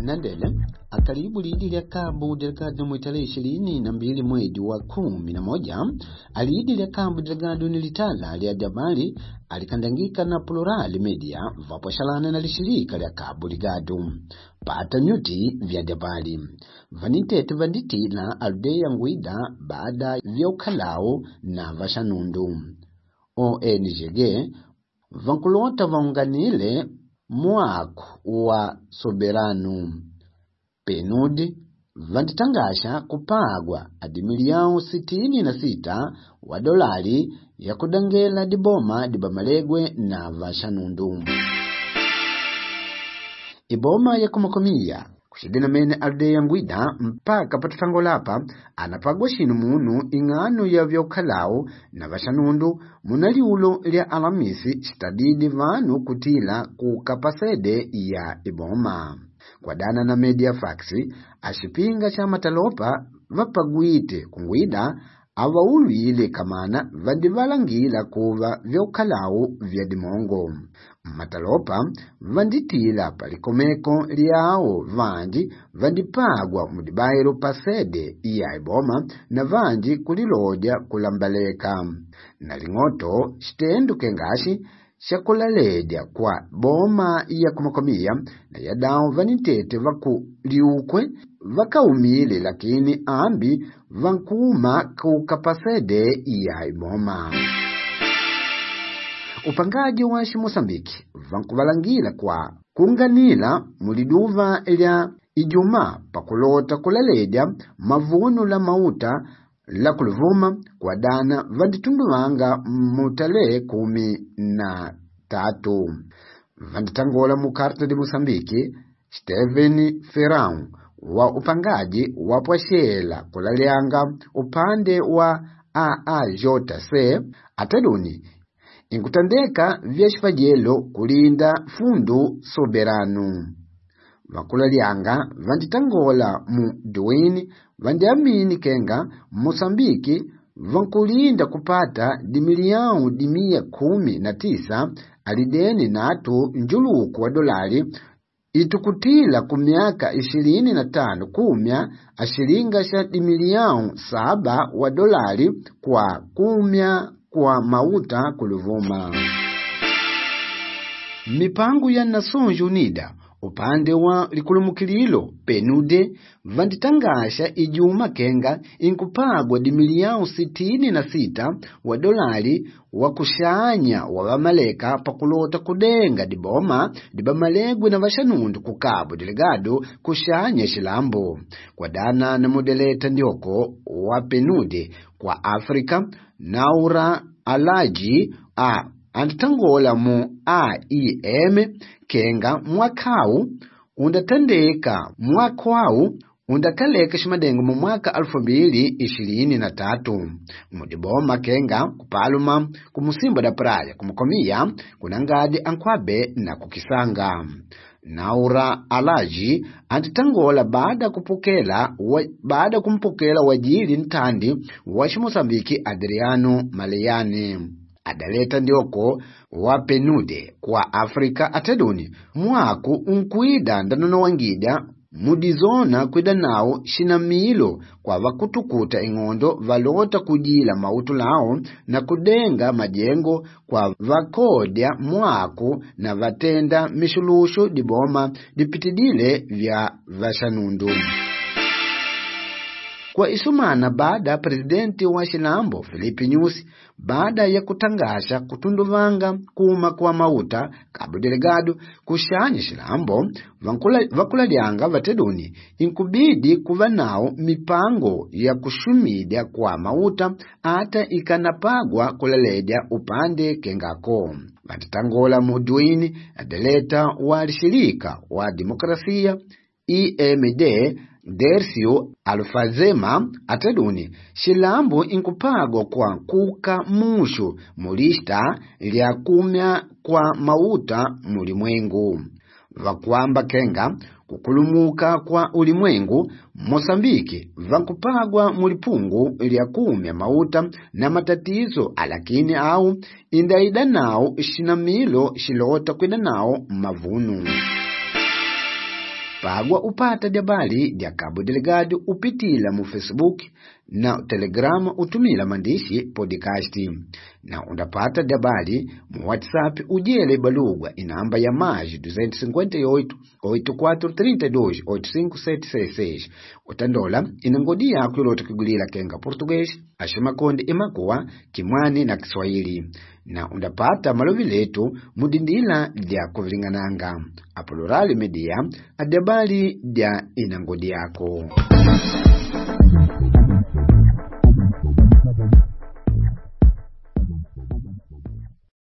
Nandele akaribu lidi ya Cabo Delgado mwitale 22 mwezi wa 11 alidi ya Cabo Delgado nilitala aliadabali alikandangika na Plural Media vapo shalana na lishirika ya Cabo Delgado pata nyuti vya dabali vanitete vanditi na aldeya ngwida baada vya ukalao na vashanundu ONG vankulota vaunganile mwako wa soberano PNUD vanditangasha kupagwa adimiliao 66 wa dolari ya kudangela diboma dibamalegwe na vashanundu. Iboma ya kumakomia kushidina mene aldeya ngwida mpaka patutangolapa anapagwa shinu munu ingano ya vyaukalao na vashanundu munali ulo lia alamisi stadidi vanu kutila kukapasede ya iboma. Kwa dana na media faxi ashipinga cha matalopa vapagwite kungwida avaulu ile kamana vandivalangila kuva vyaukalao vya dimongo. Matalopa vanditila palikomeko liao vanji vandipagwa mudibairo pasede iya iboma na vanji kuliloja kulambaleka. Na lingoto shitendu kengashi shakulaledia kwa boma ya kumakomia na yadao vanitete vaku liukwe vakaumile lakini ambi vankuma kukapasede ya iboma. Upangaji wa Mosambiki vankuvalangila kwa kunganila muliduva ilya Ijuma pakulota kulaledia mavuno la mauta la kuluvuma kwa dana vanditunduvanga mutale 13 vanditangola mukarta de Mosambiki Steven Ferrão wa upangaji wa pwashela kulalianga upande wa AAJC ataduni inkutandeka vyashifajelo kulinda fundu soberano. Vakulalianga vanditangola mu Dwayne vandiamini kenga Mosambiki vankulinda kupata dimiliao 19 alideni natu njuluku wa dolari itukutila kumiaka 25 kumya ashiringa sha dimiliao 7 wa dolari kwa kumya kwa mauta kuluvuma. Mipangu ya Nações Unidas upande wa likulumukililo PNUD vanditangasha Ijuma kenga inkupagwa dimiliao 66 wa dolari wa kushanya wa vamaleka pakulota kudenga diboma dibamalegwe na vashanundu ku Cabo Delgado kushanya shilambo. Kwa dana na modeleta ndioko wa PNUD kwa Afrika Naura Alaji anditangola mu AIM kenga mwakau undatandeka mwakwau undakaleka shimadengo mu mwaka 2023 mudiboma kenga kupaluma kumusimbo da praia kumukomia kunangadi ankwabe na kukisanga. Naura Alaji anditangola baada kumpokela wajili ntandi wa Mosambiki Adriano Maleyani adaleta ndioko wa PNUD kwa Afrika ataduni mwaku unkuida ndanono wangida mudizona kwida nao shinamilo kwa vakutukuta ingondo valota kujila mautu lao na kudenga majengo kwa vakodya mwaku na vatenda mishulusho diboma dipitidile vya vashanundu. Kwa isumana baada presidenti wa Shilambo Filipe Nyusi baada ya kutangasha kutunduvanga kuma kwa mauta Cabo Delgado kushanya Shilambo vakulalianga vateduni inkubidi kuva nao mipango ya kushumida kwa mauta ata ikanapagwa kulaledya upande kengako. Vanditangola muduini adeleta wa lishirika wa demokrasia EMD Dercio Alfazema ataduni Shilambo inkupagwa kwa kuka mushu mulista lya kumya kwa mauta mulimwengu. Vakwamba kenga kukulumuka kwa ulimwengu Mosambiki vankupagwa mulipungu lya kumya mauta na matatizo alakini au indaida nao shinamilo shilota kwenda nao mavunu. pagwa upata habari dia Cabo Delgado upitila mu Facebook na Telegram utumila mandishi podcast, na undapata habari mu WhatsApp ujele balugwa inamba ya mais 258 8432 8576. Utandola inangodi yako yolote kugulila kenga Portuguese, ashimakonde imakuwa Kimwani na Kiswahili, na undapata malovi letu mudindila dia kuvilingananga. Apolorali Media, adabali dia inangodi yako.